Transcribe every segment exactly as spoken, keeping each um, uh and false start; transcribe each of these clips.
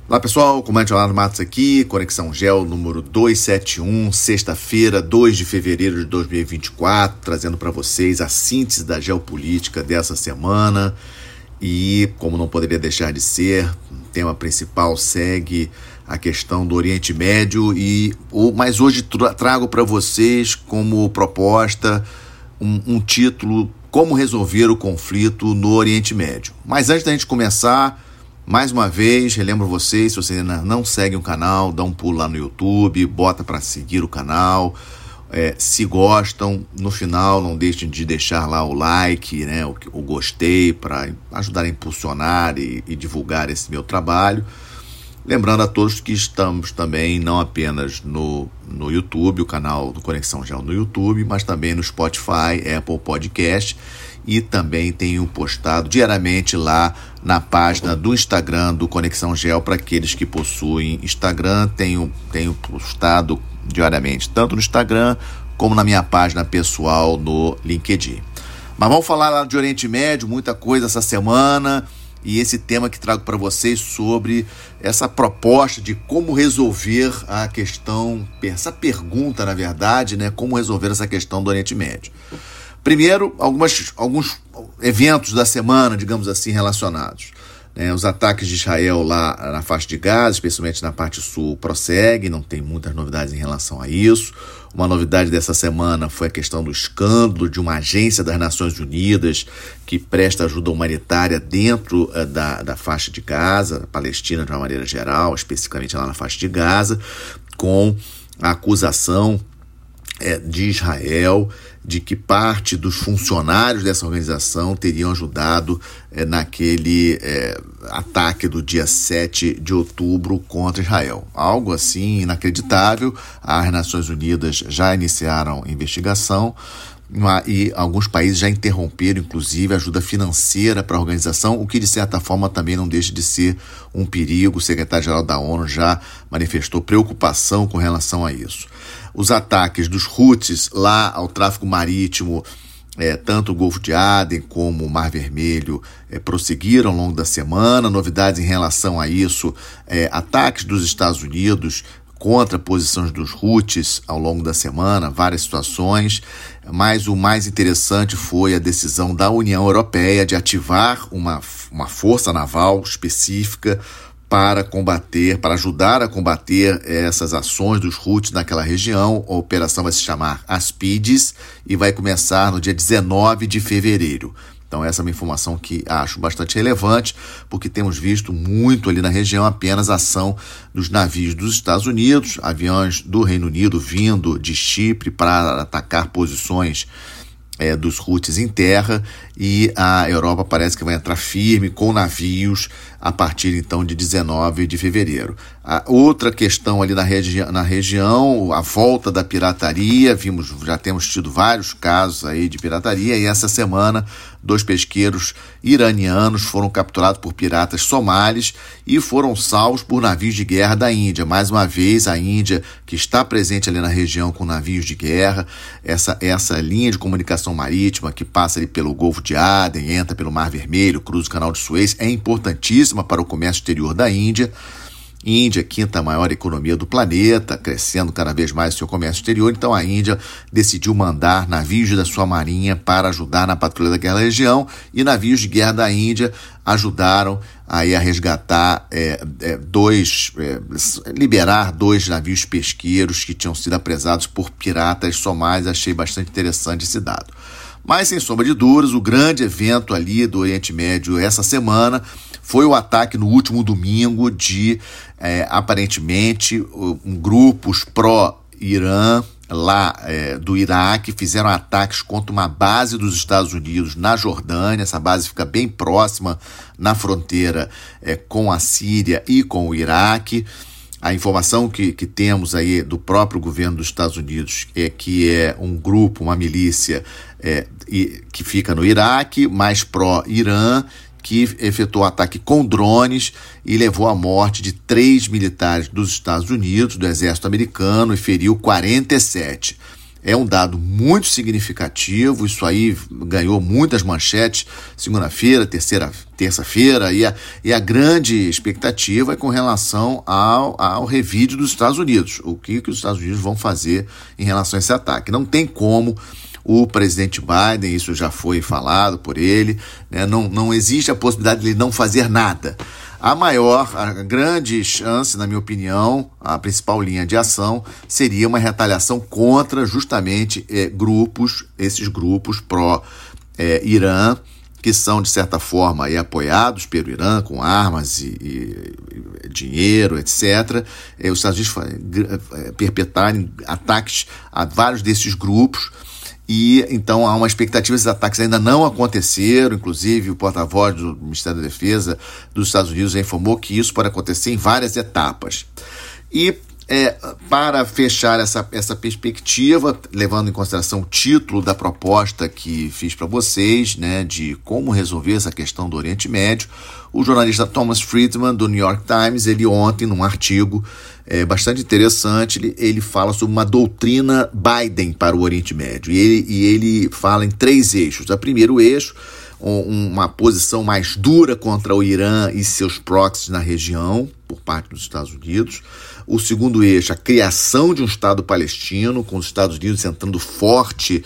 Olá pessoal, comandante Leonardo Matos aqui, Conexão Gel número duzentos e setenta e um, sexta-feira, dois de fevereiro de dois mil e vinte e quatro, trazendo para vocês a síntese da geopolítica dessa semana. E, como não poderia deixar de ser, o tema principal segue a questão do Oriente Médio, e mas hoje trago para vocês como proposta um, um título: Como resolver o conflito no Oriente Médio. Mas antes da gente começar, mais uma vez, relembro vocês, se vocês ainda não seguem o canal, dá um pulo lá no YouTube, bota para seguir o canal. É, se gostam, no final não deixem de deixar lá o like, né, o, o gostei, para ajudar a impulsionar e, e divulgar esse meu trabalho. Lembrando a todos que estamos também não apenas no, no YouTube, o canal do Conexão Gel no YouTube, mas também no Spotify, Apple Podcast, e também tenho postado diariamente lá na página do Instagram do Conexão Gel. Para aqueles que possuem Instagram, tenho, tenho postado diariamente, tanto no Instagram como na minha página pessoal no LinkedIn. Mas vamos falar lá de Oriente Médio, muita coisa essa semana, e esse tema que trago para vocês sobre essa proposta de como resolver a questão, essa pergunta, na verdade, né, como resolver essa questão do Oriente Médio. Primeiro, algumas, alguns eventos da semana, digamos assim, relacionados. É, os ataques de Israel lá na faixa de Gaza, especialmente na parte sul, prosseguem, não tem muitas novidades em relação a isso. Uma novidade dessa semana foi a questão do escândalo de uma agência das Nações Unidas que presta ajuda humanitária dentro uh, da, da faixa de Gaza, da Palestina de uma maneira geral, especificamente lá na faixa de Gaza, com a acusação é, de Israel de que parte dos funcionários dessa organização teriam ajudado é, naquele é, ataque do dia sete de outubro contra Israel. Algo assim inacreditável. As Nações Unidas já iniciaram investigação e alguns países já interromperam, inclusive, a ajuda financeira para a organização, o que, de certa forma, também não deixa de ser um perigo. O secretário-geral da ONU já manifestou preocupação com relação a isso. Os ataques dos Houthis lá ao tráfico marítimo, é, tanto o Golfo de Aden como o Mar Vermelho, é, prosseguiram ao longo da semana. Novidades em relação a isso: é, ataques dos Estados Unidos contra posições dos Houthis ao longo da semana, várias situações, mas o mais interessante foi a decisão da União Europeia de ativar uma, uma força naval específica para combater, para ajudar a combater essas ações dos Houthis naquela região. A operação vai se chamar Aspides e vai começar no dia dezenove de fevereiro. Então essa é uma informação que acho bastante relevante, porque temos visto muito ali na região apenas a ação dos navios dos Estados Unidos, aviões do Reino Unido vindo de Chipre para atacar posições É, dos Houthis em terra, e a Europa parece que vai entrar firme com navios a partir então de dezenove de fevereiro. A outra questão ali na, regi- na região, a volta da pirataria. Vimos, já temos tido vários casos aí de pirataria, e essa semana dois pesqueiros iranianos foram capturados por piratas somalis e foram salvos por navios de guerra da Índia. Mais uma vez, a Índia, que está presente ali na região com navios de guerra, essa, essa linha de comunicação marítima que passa ali pelo Golfo de Aden, entra pelo Mar Vermelho, cruza o Canal de Suez, é importantíssima para o comércio exterior da Índia. Índia, quinta maior economia do planeta, crescendo cada vez mais o seu comércio exterior. Então a Índia decidiu mandar navios da sua marinha para ajudar na patrulha da guerra da região, e navios de guerra da Índia ajudaram aí a resgatar é, é, dois, é, liberar dois navios pesqueiros que tinham sido apresados por piratas somalis. Achei bastante interessante esse dado. Mas, sem sombra de dúvidas, o grande evento ali do Oriente Médio essa semana foi o ataque no último domingo de, é, aparentemente, um grupos pró-Irã lá é, do Iraque fizeram ataques contra uma base dos Estados Unidos na Jordânia. Essa base fica bem próxima na fronteira é, com a Síria e com o Iraque. A informação que, que temos aí do próprio governo dos Estados Unidos é que é um grupo, uma milícia é, e, que fica no Iraque, mais pró-Irã, que efetuou ataque com drones e levou à morte de três militares dos Estados Unidos, do exército americano, e feriu quarenta e sete. É um dado muito significativo, isso aí ganhou muitas manchetes segunda-feira, terceira, terça-feira, e a, e a grande expectativa é com relação ao, ao revide dos Estados Unidos. O que, que os Estados Unidos vão fazer em relação a esse ataque? Não tem como o presidente Biden, isso já foi falado por ele, né, não, não existe a possibilidade de ele não fazer nada. A maior, a grande chance, na minha opinião, a principal linha de ação seria uma retaliação contra justamente eh, grupos, esses grupos pró-Irã, que são, de certa forma, aí, apoiados pelo Irã com armas e, e, e dinheiro, etcétera. Eh, os Estados Unidos perpetrarem ataques a vários desses grupos. E então há uma expectativa, esses ataques ainda não aconteceram, inclusive o porta-voz do Ministério da Defesa dos Estados Unidos já informou que isso pode acontecer em várias etapas. E é, para fechar essa, essa perspectiva, levando em consideração o título da proposta que fiz para vocês, né, de como resolver essa questão do Oriente Médio, o jornalista Thomas Friedman, do New York Times, ele ontem, num artigo é, bastante interessante, ele, ele fala sobre uma doutrina Biden para o Oriente Médio. E ele, e ele fala em três eixos. O primeiro eixo, um, uma posição mais dura contra o Irã e seus proxies na região, por parte dos Estados Unidos. O segundo eixo, a criação de um Estado palestino, com os Estados Unidos entrando forte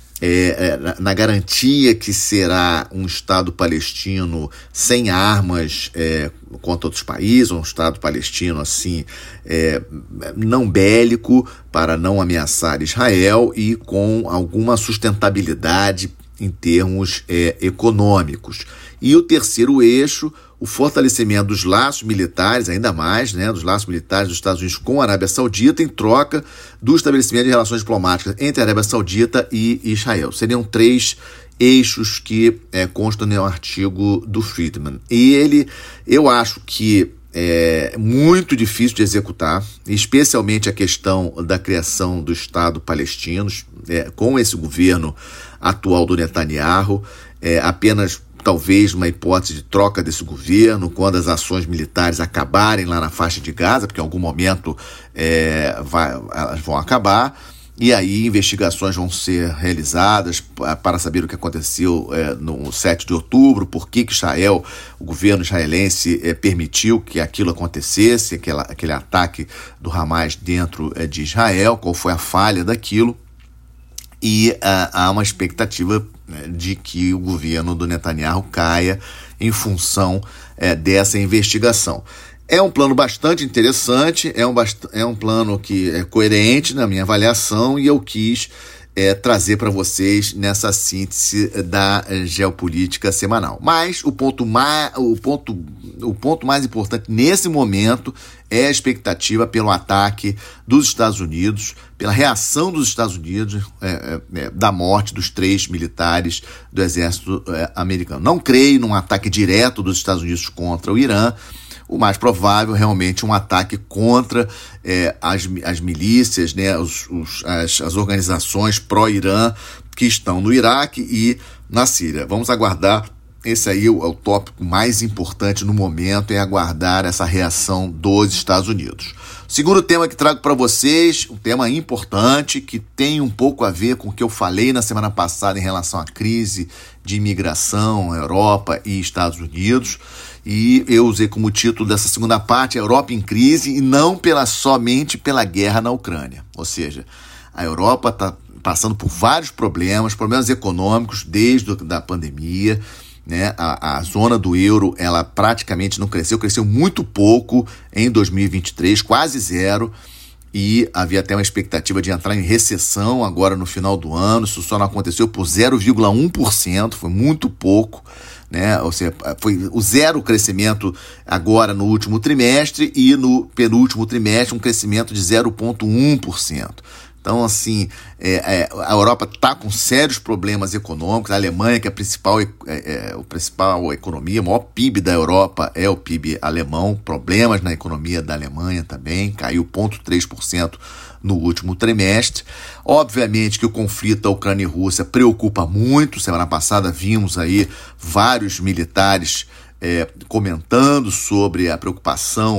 É, é, na garantia que será um Estado palestino sem armas é, contra outros países, um Estado palestino assim é, não bélico para não ameaçar Israel e com alguma sustentabilidade em termos é, econômicos. E o terceiro eixo, o fortalecimento dos laços militares, ainda mais, né, dos laços militares dos Estados Unidos com a Arábia Saudita, em troca do estabelecimento de relações diplomáticas entre a Arábia Saudita e Israel. Seriam três eixos que é, constam no artigo do Friedman. E ele, eu acho que é muito difícil de executar, especialmente a questão da criação do Estado palestino, é, com esse governo atual do Netanyahu, é, apenas talvez uma hipótese de troca desse governo quando as ações militares acabarem lá na faixa de Gaza, porque em algum momento é, vai, elas vão acabar, e aí investigações vão ser realizadas para saber o que aconteceu é, no sete de outubro, por que que Israel, o governo israelense é, permitiu que aquilo acontecesse, aquela, aquele ataque do Hamas dentro é, de Israel, qual foi a falha daquilo. E uh, há uma expectativa né, de que o governo do Netanyahu caia em função uh, dessa investigação. É um plano bastante interessante, é um, bast- é um plano que é coerente na minha avaliação e eu quis uh, trazer para vocês nessa síntese da uh, geopolítica semanal. Mas o ponto, mais, o, ponto, o ponto mais importante nesse momento é a expectativa pelo ataque dos Estados Unidos, pela reação dos Estados Unidos é, é, da morte dos três militares do exército é, americano. Não creio num ataque direto dos Estados Unidos contra o Irã. O mais provável realmente um ataque contra é, as, as milícias, né, os, os, as, as organizações pró-Irã que estão no Iraque e na Síria. Vamos aguardar. Esse aí é o, é o tópico mais importante no momento, é aguardar essa reação dos Estados Unidos. O segundo tema que trago para vocês, um tema importante, que tem um pouco a ver com o que eu falei na semana passada em relação à crise de imigração, Europa e Estados Unidos. E eu usei como título dessa segunda parte, Europa em crise, e não pela, somente pela guerra na Ucrânia. Ou seja, a Europa está passando por vários problemas, problemas econômicos desde a pandemia, né? A, a zona do euro, ela praticamente não cresceu, cresceu muito pouco em dois mil e vinte e três, quase zero, e havia até uma expectativa de entrar em recessão agora no final do ano. Isso só não aconteceu por zero vírgula um por cento, foi muito pouco, né? Ou seja, foi o zero crescimento agora no último trimestre e no penúltimo trimestre um crescimento de zero vírgula um por cento. Então, assim, é, é, a Europa está com sérios problemas econômicos. A Alemanha, que é a principal, é, é, a principal economia, o maior P I B da Europa é o P I B alemão. Problemas na economia da Alemanha também, caiu zero vírgula três por cento no último trimestre. Obviamente que o conflito da Ucrânia e Rússia preocupa muito. Semana passada vimos aí vários militares é, comentando sobre a preocupação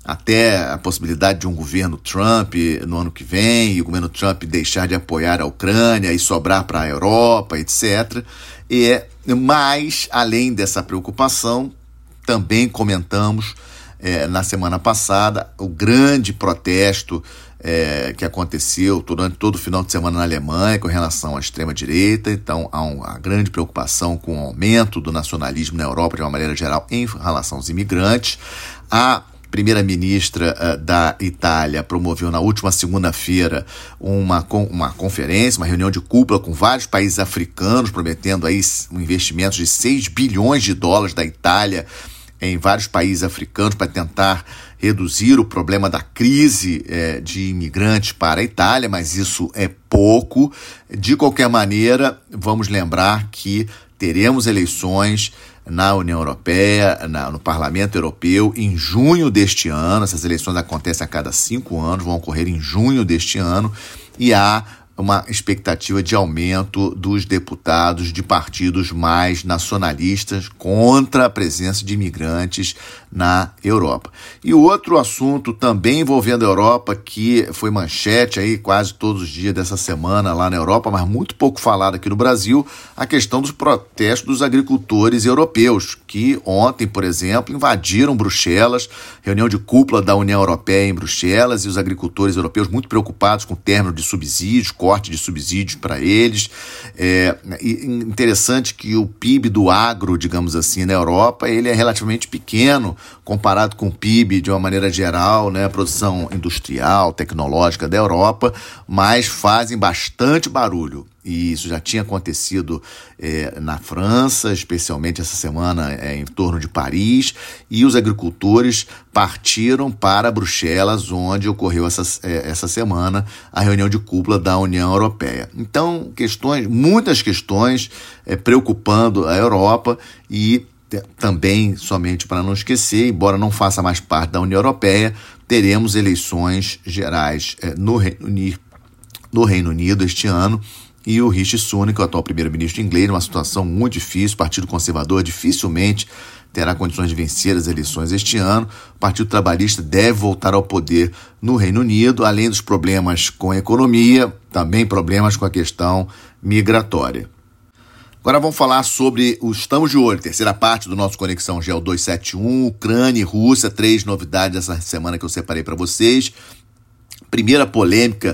até a possibilidade de um governo Trump no ano que vem, e o governo Trump deixar de apoiar a Ucrânia e sobrar para a Europa, etcétera. E, mas, além dessa preocupação, também comentamos é, na semana passada o grande protesto é, que aconteceu durante todo o final de semana na Alemanha com relação à extrema-direita. Então, há uma grande preocupação com o aumento do nacionalismo na Europa de uma maneira geral em relação aos imigrantes. A primeira-ministra uh, da Itália promoveu na última segunda-feira uma, uma conferência, uma reunião de cúpula com vários países africanos, prometendo aí um investimento de seis bilhões de dólares da Itália em vários países africanos para tentar reduzir o problema da crise eh, de imigrantes para a Itália, mas isso é pouco. De qualquer maneira, vamos lembrar que teremos eleições na União Europeia, na, no Parlamento Europeu, em junho deste ano. Essas eleições acontecem a cada cinco anos, vão ocorrer em junho deste ano, e há uma expectativa de aumento dos deputados de partidos mais nacionalistas contra a presença de imigrantes na Europa. E outro assunto também envolvendo a Europa, que foi manchete aí quase todos os dias dessa semana lá na Europa, mas muito pouco falado aqui no Brasil, a questão dos protestos dos agricultores europeus, que ontem, por exemplo, invadiram Bruxelas, reunião de cúpula da União Europeia em Bruxelas, e os agricultores europeus muito preocupados com o término de subsídios, corte de subsídios para eles. É interessante que o P I B do agro, digamos assim, na Europa, ele é relativamente pequeno comparado com o P I B de uma maneira geral, né, a produção industrial, tecnológica da Europa, mas fazem bastante barulho. E isso já tinha acontecido é, na França, especialmente essa semana é, em torno de Paris, e os agricultores partiram para Bruxelas, onde ocorreu essa, é, essa semana a reunião de cúpula da União Europeia. Então, questões, muitas questões é, preocupando a Europa, e também, somente para não esquecer, embora não faça mais parte da União Europeia, teremos eleições gerais é, no Reino Unido, no Reino Unido este ano. E o Rishi Sunak, o atual primeiro-ministro inglês, numa situação muito difícil. O Partido Conservador dificilmente terá condições de vencer as eleições este ano. O Partido Trabalhista deve voltar ao poder no Reino Unido, além dos problemas com a economia, também problemas com a questão migratória. Agora vamos falar sobre o Estamos de Olho, terceira parte do nosso Conexão Geo duzentos e setenta e um, Ucrânia e Rússia, três novidades essa semana que eu separei para vocês. Primeira polêmica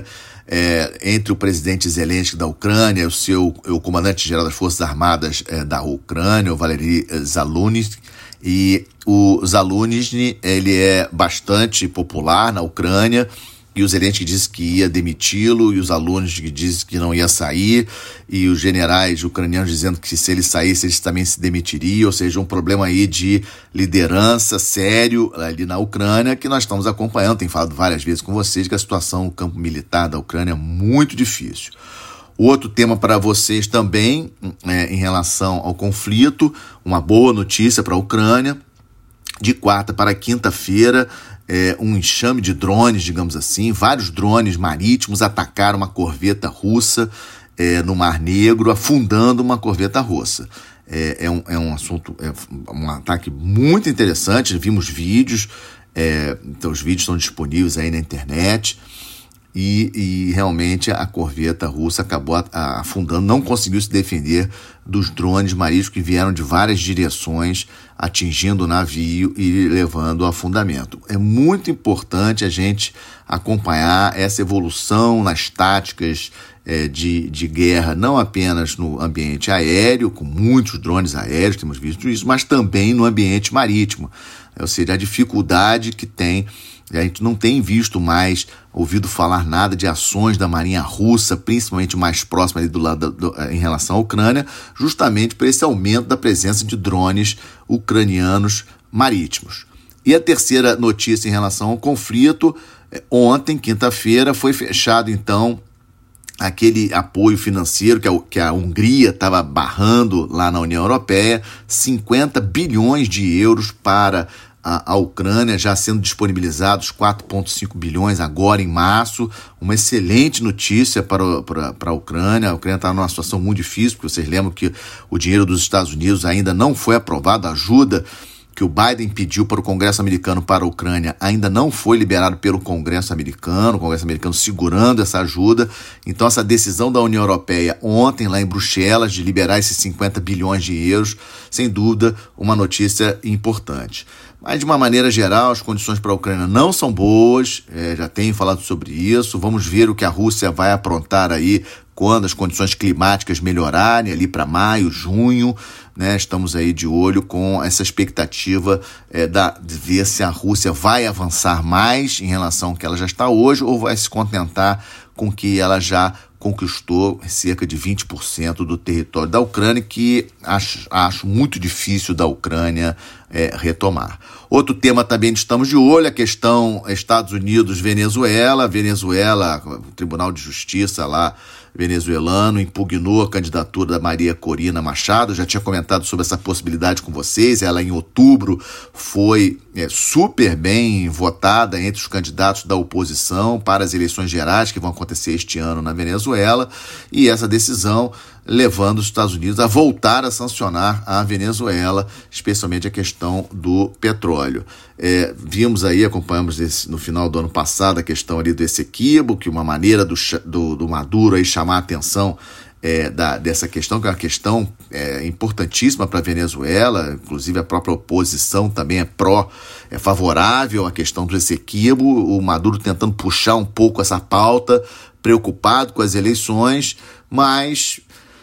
É, entre o presidente Zelensky da Ucrânia e o, seu, o comandante-geral das Forças Armadas é, da Ucrânia, o Valery Zaluzhny. E o Zaluzhny, ele é bastante popular na Ucrânia, e o Zelensky disse que ia demiti-lo, e os alunos que disse que não ia sair, e os generais ucranianos dizendo que se ele saísse, eles também se demitiriam. Ou seja, um problema aí de liderança sério ali na Ucrânia, que nós estamos acompanhando. Tenho falado várias vezes com vocês que a situação no campo militar da Ucrânia é muito difícil. Outro tema para vocês também, é, em relação ao conflito, uma boa notícia para a Ucrânia. De quarta para quinta-feira, é, um enxame de drones, digamos assim, vários drones marítimos atacaram uma corveta russa é, no Mar Negro, afundando uma corveta russa. É, é, um, é um assunto, é um ataque muito interessante. Vimos vídeos, é, então os vídeos estão disponíveis aí na internet. E, e realmente a corveta russa acabou afundando, não conseguiu se defender dos drones marítimos que vieram de várias direções, atingindo o navio e levando ao afundamento. É muito importante a gente acompanhar essa evolução nas táticas é, de, de guerra, não apenas no ambiente aéreo, com muitos drones aéreos, temos visto isso, mas também no ambiente marítimo. Ou seja, a dificuldade que tem. A gente não tem visto mais, ouvido falar nada de ações da Marinha Russa, principalmente mais próxima ali do lado do, do, em relação à Ucrânia, justamente por esse aumento da presença de drones ucranianos marítimos. E a terceira notícia em relação ao conflito, ontem, quinta-feira, foi fechado então aquele apoio financeiro que a, que a Hungria estava barrando lá na União Europeia, cinquenta bilhões de euros para a, a Ucrânia, já sendo disponibilizados quatro vírgula cinco bilhões agora em março. Uma excelente notícia para, para, para a Ucrânia. A Ucrânia está numa situação muito difícil, porque vocês lembram que o dinheiro dos Estados Unidos ainda não foi aprovado, a ajuda que o Biden pediu para o Congresso americano para a Ucrânia ainda não foi liberado pelo Congresso americano, o Congresso americano segurando essa ajuda. Então essa decisão da União Europeia ontem lá em Bruxelas de liberar esses cinquenta bilhões de euros, sem dúvida uma notícia importante. Mas de uma maneira geral as condições para a Ucrânia não são boas, é, já tenho falado sobre isso. Vamos ver o que a Rússia vai aprontar aí quando as condições climáticas melhorarem, ali para maio, junho, né? Estamos aí de olho com essa expectativa é, da, de ver se a Rússia vai avançar mais em relação ao que ela já está hoje ou vai se contentar com que ela já conquistou cerca de vinte por cento do território da Ucrânia, que acho, acho muito difícil da Ucrânia é, retomar. Outro tema também estamos de olho, a questão Estados Unidos-Venezuela. Venezuela, o Tribunal de Justiça lá venezuelano impugnou a candidatura da Maria Corina Machado. Eu já tinha comentado sobre essa possibilidade com vocês. Ela em outubro foi é, super bem votada entre os candidatos da oposição para as eleições gerais que vão acontecer este ano na Venezuela, e essa decisão levando os Estados Unidos a voltar a sancionar a Venezuela, especialmente a questão do petróleo. É, vimos aí, acompanhamos esse, no final do ano passado a questão ali do Essequibo, que uma maneira do, do, do Maduro aí chamar a atenção é, da, dessa questão, que é uma questão é, importantíssima para a Venezuela, inclusive a própria oposição também é pró, é favorável à questão do Essequibo, o Maduro tentando puxar um pouco essa pauta, preocupado com as eleições, mas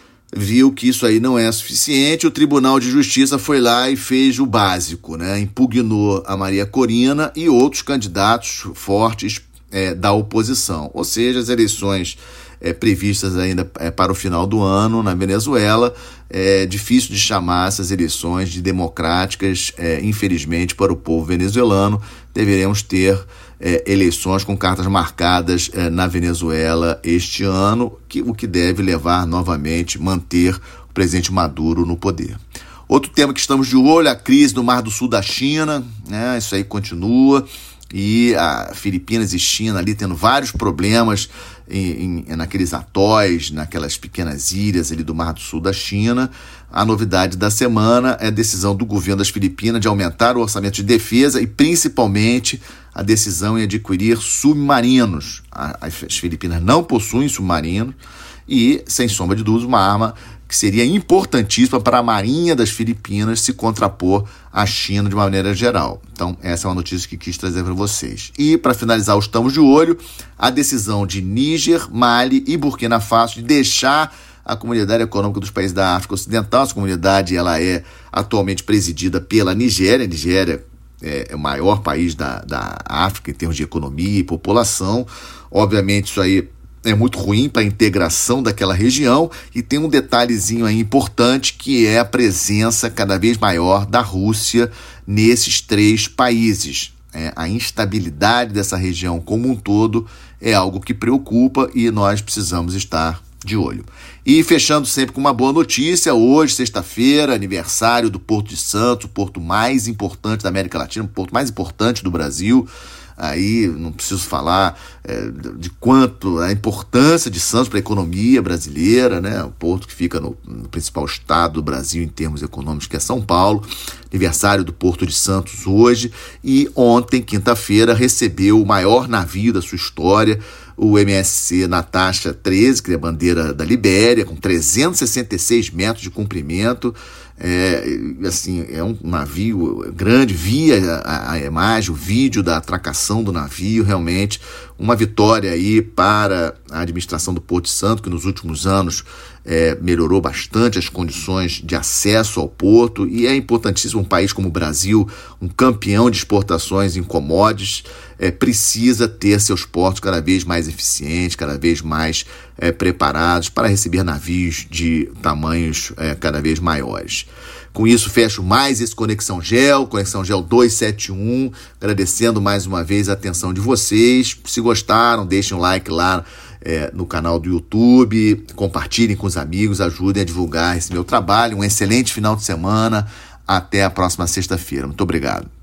viu que isso aí não é suficiente. O Tribunal de Justiça foi lá e fez o básico, né? Impugnou a Maria Corina e outros candidatos fortes é, da oposição. Ou seja, as eleições é, previstas ainda é, para o final do ano na Venezuela, é difícil de chamar essas eleições de democráticas, é, infelizmente, para o povo venezuelano. Deveremos ter É, eleições com cartas marcadas é, na Venezuela este ano, que, o que deve levar novamente, manter o presidente Maduro no poder. Outro tema que estamos de olho é a crise do Mar do Sul da China, né? Isso aí continua, e a Filipinas e China ali tendo vários problemas em, em, naqueles atóis, naquelas pequenas ilhas ali do Mar do Sul da China. A novidade da semana é a decisão do governo das Filipinas de aumentar o orçamento de defesa e principalmente a decisão em adquirir submarinos. As Filipinas não possuem submarinos e, sem sombra de dúvida, uma arma que seria importantíssima para a Marinha das Filipinas se contrapor à China de uma maneira geral. Então, essa é uma notícia que quis trazer para vocês. E, para finalizar, estamos de olho a decisão de Níger, Mali e Burkina Faso de deixar a Comunidade Econômica dos Países da África Ocidental. Essa comunidade ela é atualmente presidida pela Nigéria. A Nigéria é o maior país da, da África em termos de economia e população. Obviamente, isso aí é muito ruim para a integração daquela região, e tem um detalhezinho aí importante, que é a presença cada vez maior da Rússia nesses três países. É, a instabilidade dessa região como um todo é algo que preocupa e nós precisamos estar de olho. E fechando sempre com uma boa notícia, hoje, sexta-feira, aniversário do Porto de Santos, o porto mais importante da América Latina, o porto mais importante do Brasil. Aí não preciso falar é, de quanto a importância de Santos para a economia brasileira, né? O porto que fica no, no principal estado do Brasil em termos econômicos, que é São Paulo. Aniversário do Porto de Santos hoje, e ontem, quinta-feira, recebeu o maior navio da sua história, o M S C Natasha treze, que é a bandeira da Libéria, com trezentos e sessenta e seis metros de comprimento. É, assim, é um navio grande, via a, a imagem, o vídeo da atracação do navio, realmente uma vitória aí para a administração do Porto de Santos, que nos últimos anos é, melhorou bastante as condições de acesso ao porto, e é importantíssimo um país como o Brasil, um campeão de exportações em commodities, é, precisa ter seus portos cada vez mais eficientes, cada vez mais é, preparados para receber navios de tamanhos é, cada vez maiores. Com isso, fecho mais esse Conexão Gel, Conexão Gel duzentos e setenta e um, agradecendo mais uma vez a atenção de vocês. Se gostaram, deixem um like lá é, no canal do YouTube, compartilhem com os amigos, ajudem a divulgar esse meu trabalho. Um excelente final de semana, até a próxima sexta-feira. Muito obrigado.